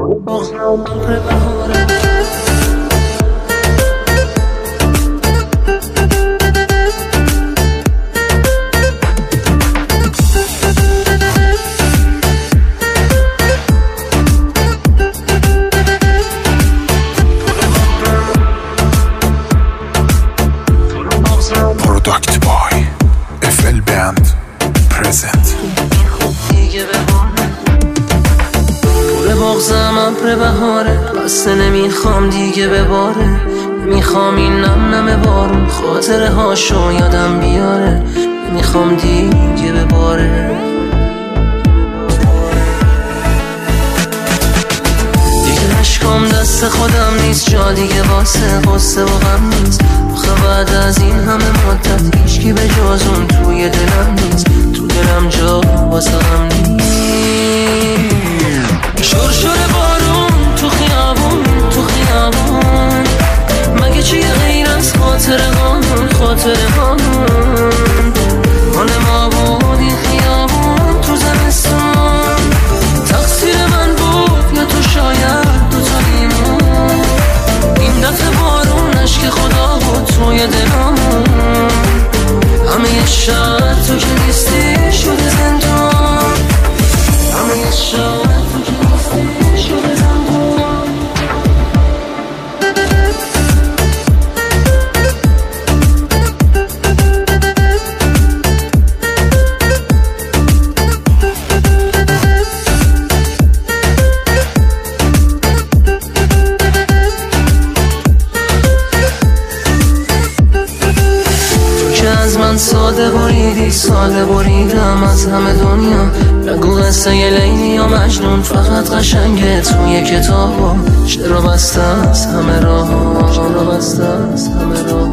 قصه نمیخوام دیگه بباره، نمیخوام این نم نم بارون خاطره هاشو یادم بیاره، نمیخوام دیگه بباره. دیگه اشکام دست خودم نیست، جا دیگه واسه قصه و غم نیست. آخه بعد از این همه مدت هیچکی به جز اون توی دلم نیست، تو دلم جا واسه غم نیست. شرشر بارون تو خیابون مگه چیه غیر از خاطره هامون مال ما بود این خیابون تو زمستان. تقصیر من بود یا تو شاید دوتا لیمون، این دفعه بارون عشق خدا بود توی دلامون. همه شهر تو که نیستی شده زندان، همه شهر تو که نیستی شده زندان. ساده بریدم از همه دنیا، بگو قصه ی لیلی یا مجنون فقط قشنگه توی کتابا. چرا بسته از همه راه، چرا بسته از همه راه.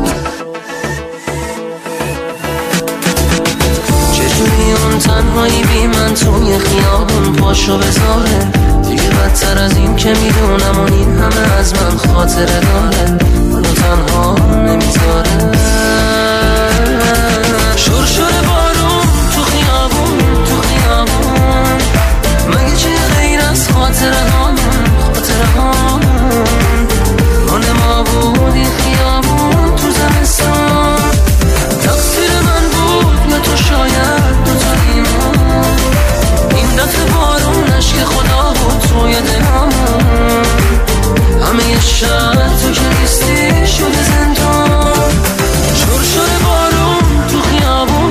چجوری اون تنهایی بی من توی خیابون پاشو بذاره، دیگه بدتر از این که میدونم اون این همه از من خاطره داره، منو تنها نمیذاره. شرشر بارون تو خیابون مگه چه غیر از خاطره هامون مال ما بود این خیابون تو زمستان. تقصیر من بود یا تو شاید دوتا لیمون، این دفعه بارون عشق خدا بود توی دلامون. همه شهر تو که نیستی شده زندان. شرشر بارون تو خیابون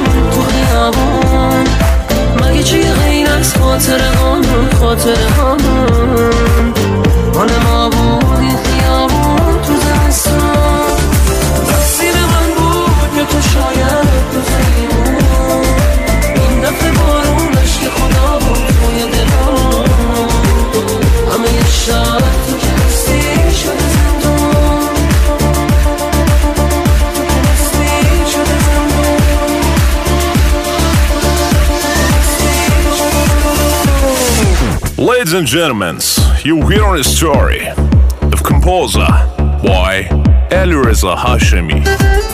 مگه چیه غیر از خاطره هامون مال ما بود این خیابون تو زمستان. تقصیر من بود یا تو شاید دوتا لیمون، این دفعه بارون عشق خدا بود توی دلام. همه شهر تو که نیستی شده زندان. Ladies and gentlemen, you hear a story of composer by Alireza Hashemi.